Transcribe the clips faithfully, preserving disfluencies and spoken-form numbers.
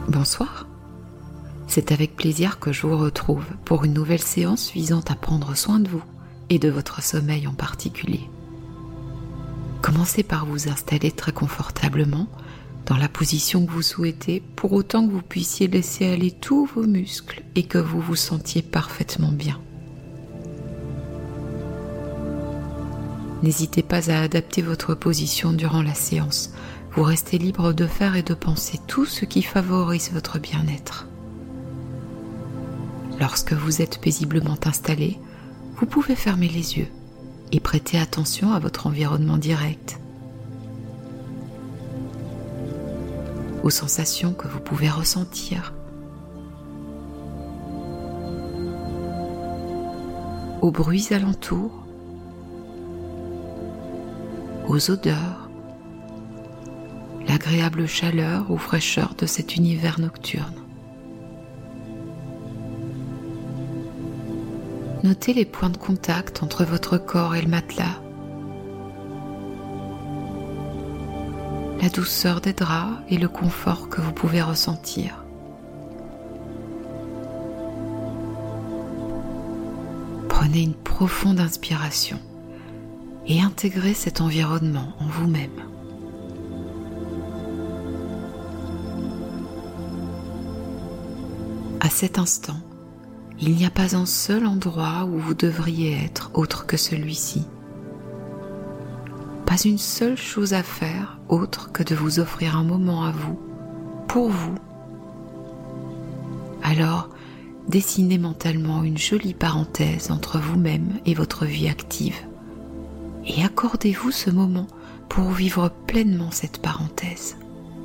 Bonsoir. C'est avec plaisir que je vous retrouve pour une nouvelle séance visant à prendre soin de vous et de votre sommeil en particulier. Commencez par vous installer très confortablement dans la position que vous souhaitez, pour autant que vous puissiez laisser aller tous vos muscles et que vous vous sentiez parfaitement bien. N'hésitez pas à adapter votre position durant la séance. Vous restez libre de faire et de penser tout ce qui favorise votre bien-être. Lorsque vous êtes paisiblement installé, vous pouvez fermer les yeux et prêter attention à votre environnement direct, aux sensations que vous pouvez ressentir, aux bruits alentours, aux odeurs, l'agréable chaleur ou fraîcheur de cet univers nocturne. Notez les points de contact entre votre corps et le matelas, la douceur des draps et le confort que vous pouvez ressentir. Prenez une profonde inspiration et intégrez cet environnement en vous-même. À cet instant, il n'y a pas un seul endroit où vous devriez être autre que celui-ci. Pas une seule chose à faire autre que de vous offrir un moment à vous, pour vous. Alors, dessinez mentalement une jolie parenthèse entre vous-même et votre vie active et accordez-vous ce moment pour vivre pleinement cette parenthèse.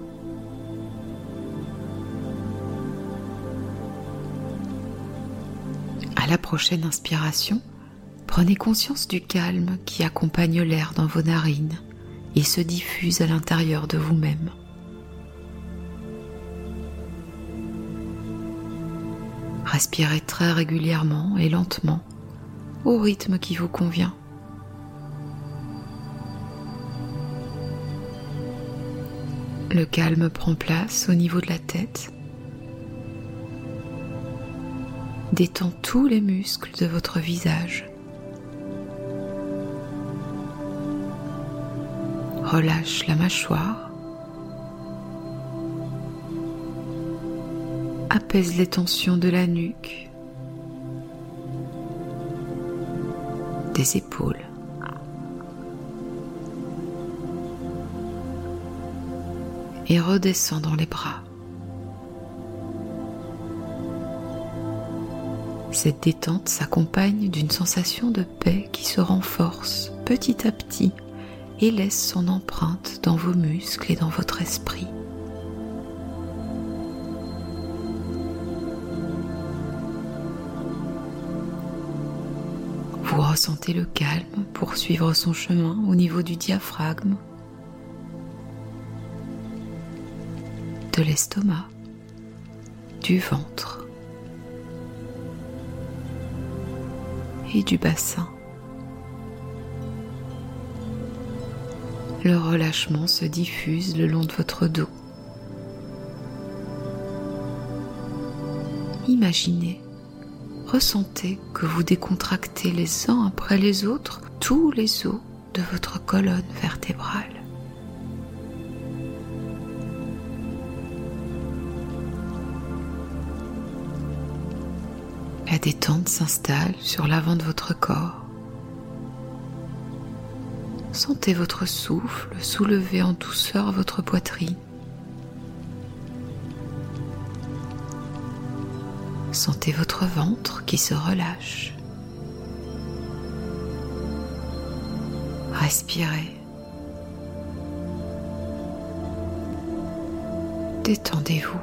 À la prochaine inspiration, prenez conscience du calme qui accompagne l'air dans vos narines et se diffuse à l'intérieur de vous-même. Respirez très régulièrement et lentement, au rythme qui vous convient. Le calme prend place au niveau de la tête. Détend tous les muscles de votre visage. Relâche la mâchoire. Apaise les tensions de la nuque, des épaules. Et redescend dans les bras. Cette détente s'accompagne d'une sensation de paix qui se renforce petit à petit et laisse son empreinte dans vos muscles et dans votre esprit. Vous ressentez le calme poursuivre son chemin au niveau du diaphragme, de l'estomac, du ventre et du bassin. Le relâchement se diffuse le long de votre dos. Imaginez, ressentez que vous décontractez les uns après les autres tous les os de votre colonne vertébrale. La détente s'installe sur l'avant de votre corps. Sentez votre souffle soulever en douceur votre poitrine. Sentez votre ventre qui se relâche. Respirez. Détendez-vous.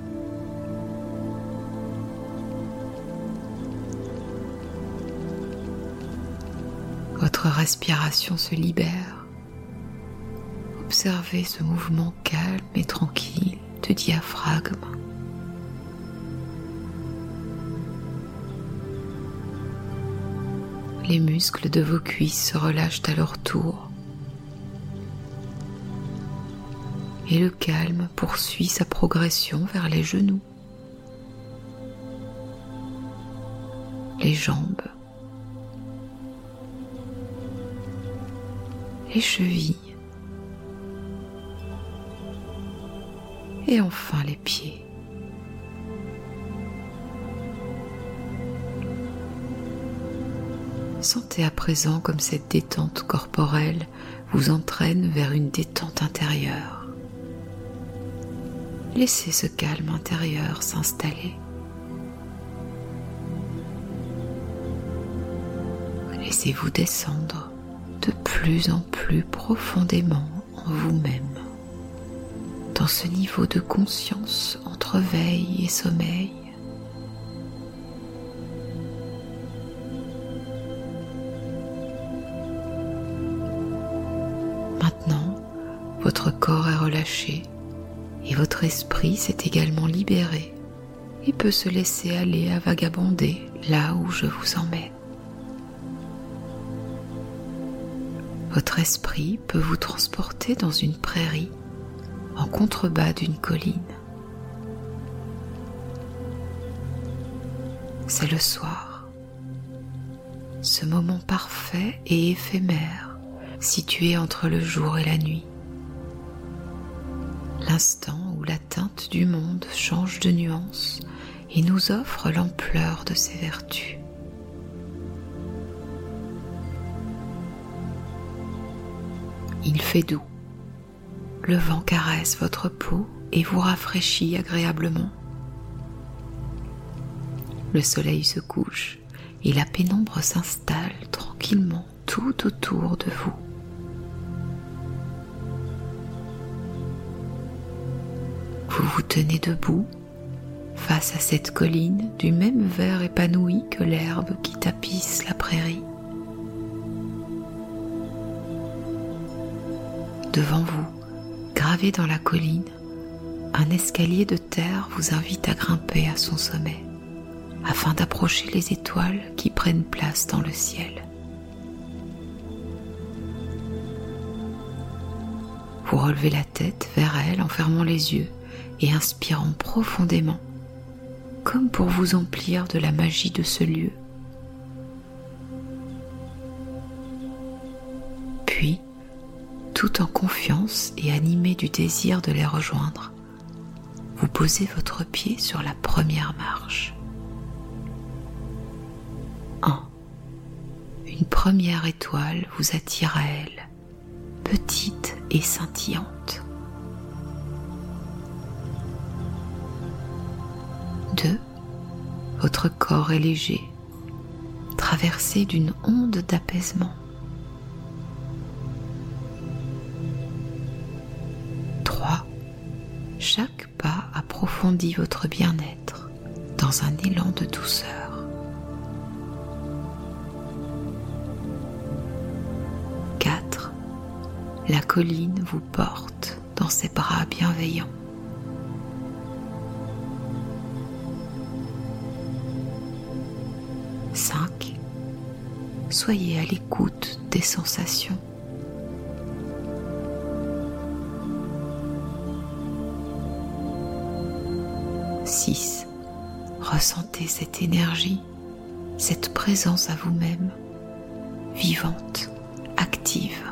Votre respiration se libère. Observez ce mouvement calme et tranquille de diaphragme. Les muscles de vos cuisses se relâchent à leur tour. et le calme poursuit sa progression vers les genoux, les jambes, les chevilles et enfin les pieds. Sentez à présent comme cette détente corporelle vous entraîne vers une détente intérieure. Laissez ce calme intérieur s'installer. Laissez-vous descendre de plus en plus profondément en vous-même, dans ce niveau de conscience entre veille et sommeil. Maintenant, votre corps est relâché et votre esprit s'est également libéré et peut se laisser aller à vagabonder là où je vous emmène. Votre esprit peut vous transporter dans une prairie en contrebas d'une colline. C'est le soir, ce moment parfait et éphémère situé entre le jour et la nuit, l'instant où la teinte du monde change de nuance et nous offre l'ampleur de ses vertus. Il fait doux, le vent caresse votre peau et vous rafraîchit agréablement. Le soleil se couche et la pénombre s'installe tranquillement tout autour de vous. Vous vous tenez debout face à cette colline du même vert épanoui que l'herbe qui tapisse la prairie. Devant vous, gravé dans la colline, un escalier de terre vous invite à grimper à son sommet, afin d'approcher les étoiles qui prennent place dans le ciel. Vous relevez la tête vers elle en fermant les yeux et inspirant profondément, comme pour vous emplir de la magie de ce lieu. Puis, tout en confiance et animé du désir de les rejoindre, vous posez votre pied sur la première marche. un. Une première étoile vous attire à elle, petite et scintillante. deux. Votre corps est léger, traversé d'une onde d'apaisement. trois. Chaque pas approfondit votre bien-être dans un élan de douceur. quatre. La colline vous porte dans ses bras bienveillants. cinq. Soyez à l'écoute des sensations. six. Ressentez cette énergie, cette présence à vous-même, vivante, active.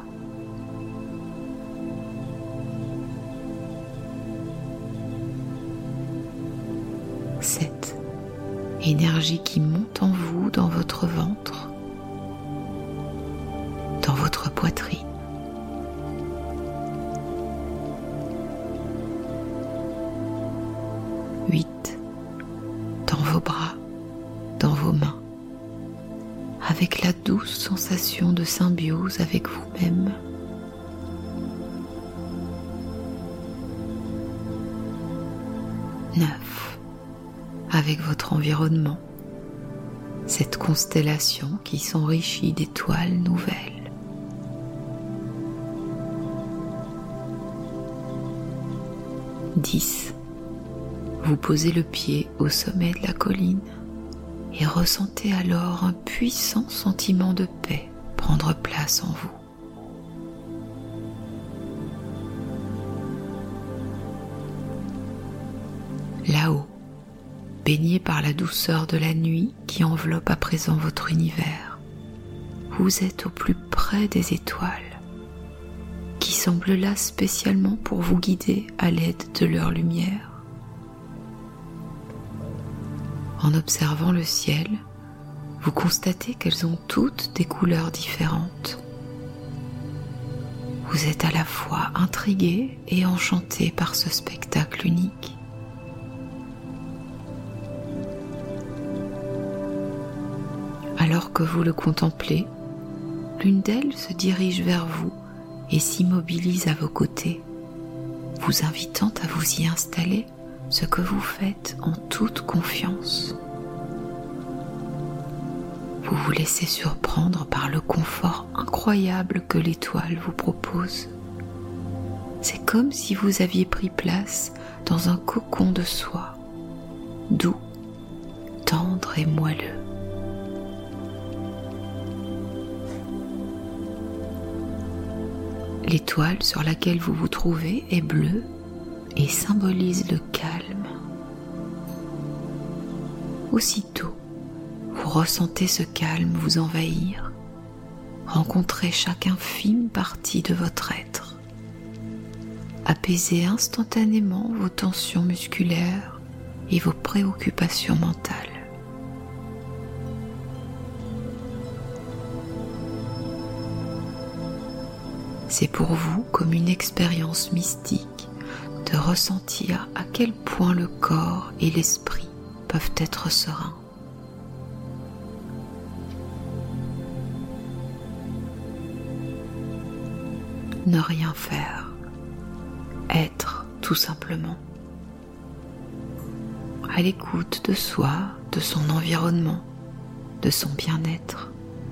sept. Énergie qui monte en vous dans votre ventre, dans votre poitrine. huit. Dans vos bras, dans vos mains, avec la douce sensation de symbiose avec vous-même. neuf. Avec votre environnement, cette constellation qui s'enrichit d'étoiles nouvelles. dix. Vous posez le pied au sommet de la colline et ressentez alors un puissant sentiment de paix prendre place en vous. baigné par la douceur de la nuit qui enveloppe à présent votre univers. Vous êtes au plus près des étoiles, qui semblent là spécialement pour vous guider à l'aide de leur lumière. En observant le ciel, vous constatez qu'elles ont toutes des couleurs différentes. Vous êtes à la fois intrigué et enchanté par ce spectacle unique. Alors que vous le contemplez, l'une d'elles se dirige vers vous et s'immobilise à vos côtés, vous invitant à vous y installer, ce que vous faites en toute confiance. Vous vous laissez surprendre par le confort incroyable que l'étoile vous propose. C'est comme si vous aviez pris place dans un cocon de soie, doux, tendre et moelleux. L'étoile sur laquelle vous vous trouvez est bleue et symbolise le calme. Aussitôt, vous ressentez ce calme vous envahir, rencontrer chaque infime partie de votre être, apaiser instantanément vos tensions musculaires et vos préoccupations mentales. C'est pour vous comme une expérience mystique de ressentir à quel point le corps et l'esprit peuvent être sereins. Ne rien faire, être tout simplement, à l'écoute de soi, de son environnement, de son bien-être.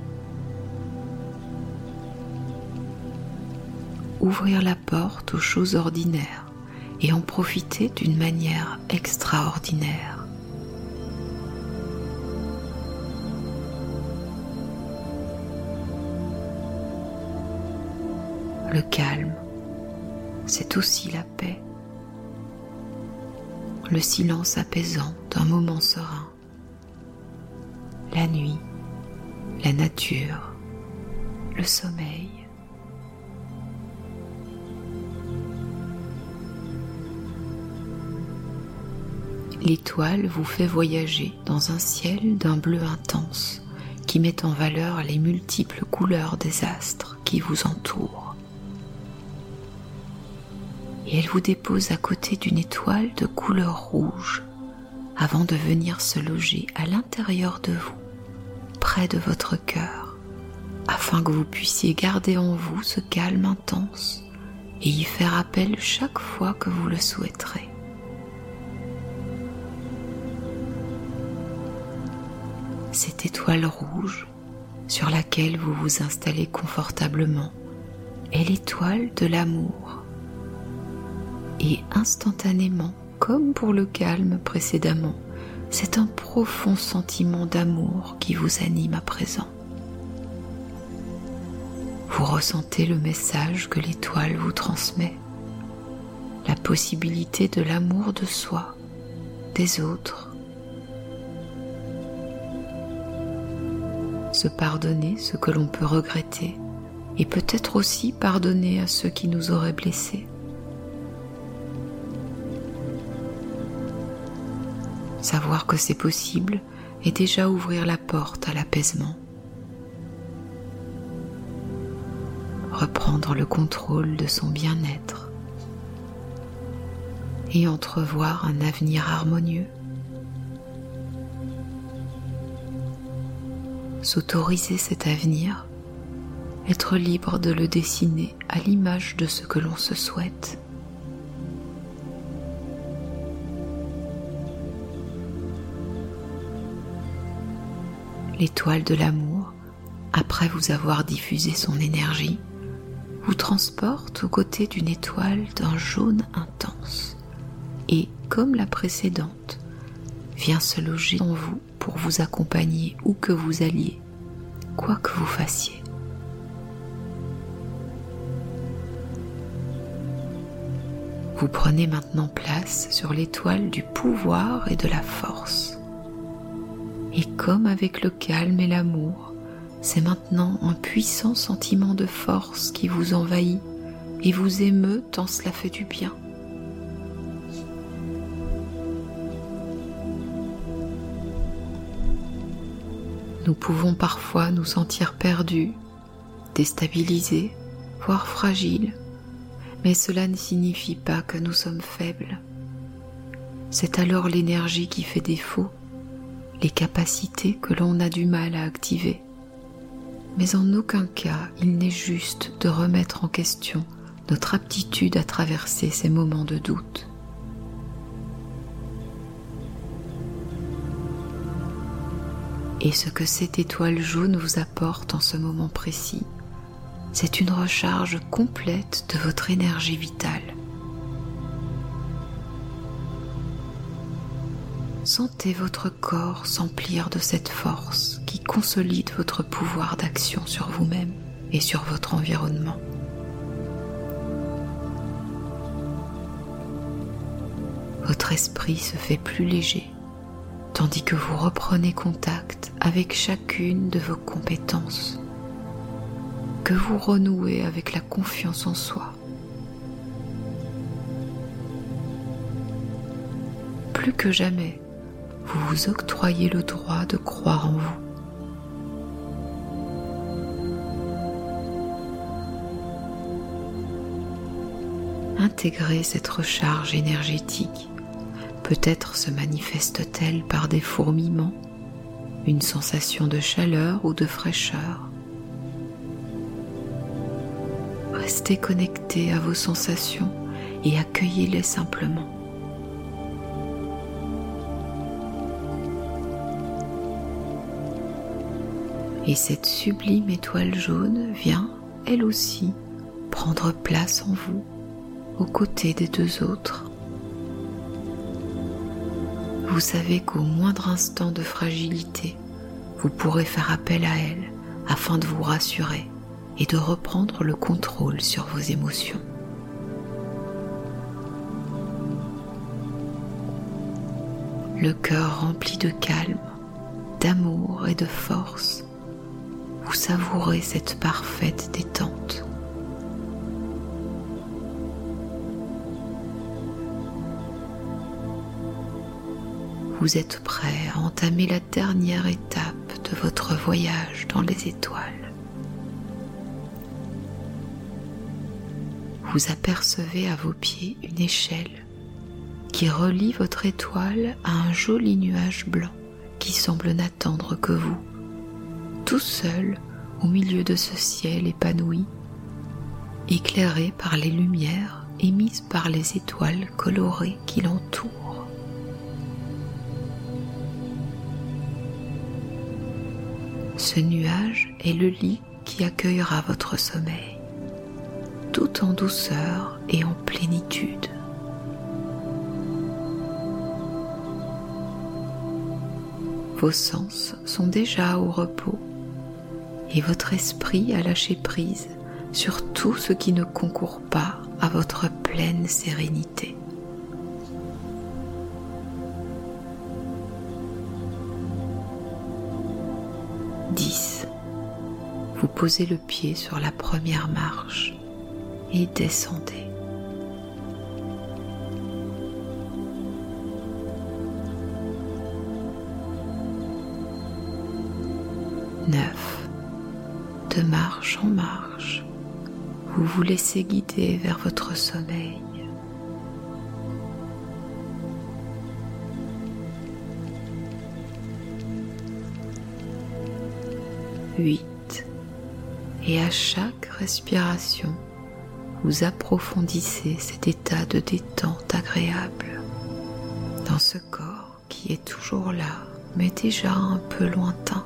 Ouvrir la porte aux choses ordinaires et en profiter d'une manière extraordinaire. Le calme, c'est aussi la paix. Le silence apaisant d'un moment serein. La nuit, la nature, le sommeil. L'étoile vous fait voyager dans un ciel d'un bleu intense qui met en valeur les multiples couleurs des astres qui vous entourent. Et elle vous dépose à côté d'une étoile de couleur rouge avant de venir se loger à l'intérieur de vous, près de votre cœur, afin que vous puissiez garder en vous ce calme intense et y faire appel chaque fois que vous le souhaiterez. Cette étoile rouge sur laquelle vous vous installez confortablement est l'étoile de l'amour. Et instantanément, comme pour le calme précédemment, c'est un profond sentiment d'amour qui vous anime à présent. Vous ressentez le message que l'étoile vous transmet, la possibilité de l'amour de soi, des autres, se pardonner ce que l'on peut regretter et peut-être aussi pardonner à ceux qui nous auraient blessés. Savoir que c'est possible et déjà ouvrir la porte à l'apaisement. Reprendre le contrôle de son bien-être et entrevoir un avenir harmonieux. S'autoriser cet avenir, être libre de le dessiner à l'image de ce que l'on se souhaite. L'étoile de l'amour, après vous avoir diffusé son énergie, vous transporte aux côtés d'une étoile d'un jaune intense et, comme la précédente, vient se loger en vous pour vous accompagner où que vous alliez, quoi que vous fassiez. Vous prenez maintenant place sur l'étoile du pouvoir et de la force. Et comme avec le calme et l'amour, c'est maintenant un puissant sentiment de force qui vous envahit et vous émeut tant cela fait du bien. Nous pouvons parfois nous sentir perdus, déstabilisés, voire fragiles, mais cela ne signifie pas que nous sommes faibles. C'est alors l'énergie qui fait défaut, les capacités que l'on a du mal à activer. Mais en aucun cas il n'est juste de remettre en question notre aptitude à traverser ces moments de doute. Et ce que cette étoile jaune vous apporte en ce moment précis, c'est une recharge complète de votre énergie vitale. Sentez votre corps s'emplir de cette force qui consolide votre pouvoir d'action sur vous-même et sur votre environnement. Votre esprit se fait plus léger, tandis que vous reprenez contact avec chacune de vos compétences, que vous renouez avec la confiance en soi. Plus que jamais, vous vous octroyez le droit de croire en vous. Intégrez cette recharge énergétique. Peut-être se manifeste-t-elle par des fourmillements, une sensation de chaleur ou de fraîcheur. Restez connecté à vos sensations et accueillez-les simplement. Et cette sublime étoile jaune vient, elle aussi, prendre place en vous, aux côtés des deux autres. Vous savez qu'au moindre instant de fragilité, vous pourrez faire appel à elle afin de vous rassurer et de reprendre le contrôle sur vos émotions. Le cœur rempli de calme, d'amour et de force, vous savourez cette parfaite détente. Vous êtes prêt à entamer la dernière étape de votre voyage dans les étoiles. Vous apercevez à vos pieds une échelle qui relie votre étoile à un joli nuage blanc qui semble n'attendre que vous, tout seul au milieu de ce ciel épanoui, éclairé par les lumières émises par les étoiles colorées qui l'entourent. Ce nuage est le lit qui accueillera votre sommeil, tout en douceur et en plénitude. Vos sens sont déjà au repos et votre esprit a lâché prise sur tout ce qui ne concourt pas à votre pleine sérénité. dix. Vous posez le pied sur la première marche et descendez. neuf. De marche en marche, vous vous laissez guider vers votre sommeil. huit. Et à chaque respiration, vous approfondissez cet état de détente agréable dans ce corps qui est toujours là, mais déjà un peu lointain.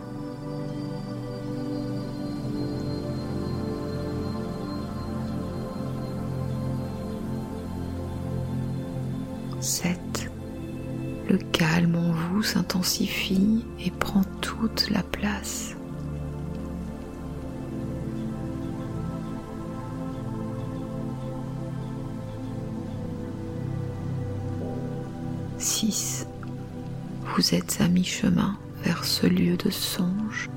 sept. Le calme en vous s'intensifie et prend toute la place. six. Vous êtes à mi-chemin vers ce lieu de songe.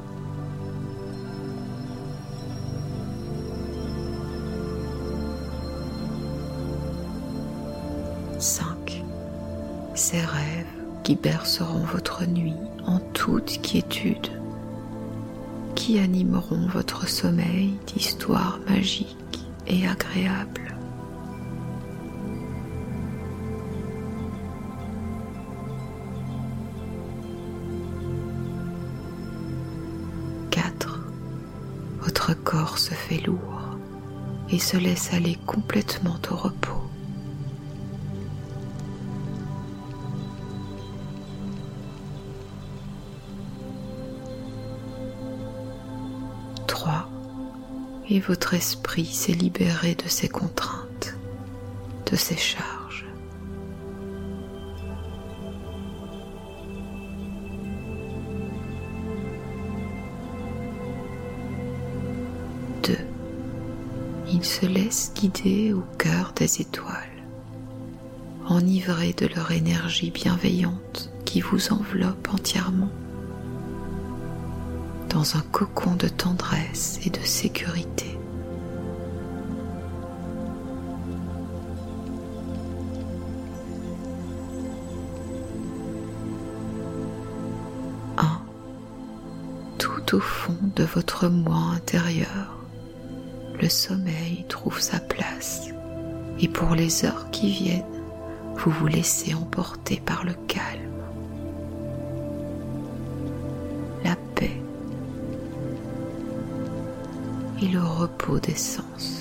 cinq. Ces rêves qui berceront votre nuit en toute quiétude, qui animeront votre sommeil d'histoires magiques et agréables. quatre. Votre corps se fait lourd et se laisse aller complètement au repos. Et votre esprit s'est libéré de ses contraintes, de ses charges. Deux. Il se laisse guider au cœur des étoiles, enivré de leur énergie bienveillante qui vous enveloppe entièrement, dans un cocon de tendresse et de sécurité. Un. Tout au fond de votre moi intérieur, le sommeil trouve sa place, et pour les heures qui viennent, vous vous laissez emporter par le calme, la paix et le repos des sens.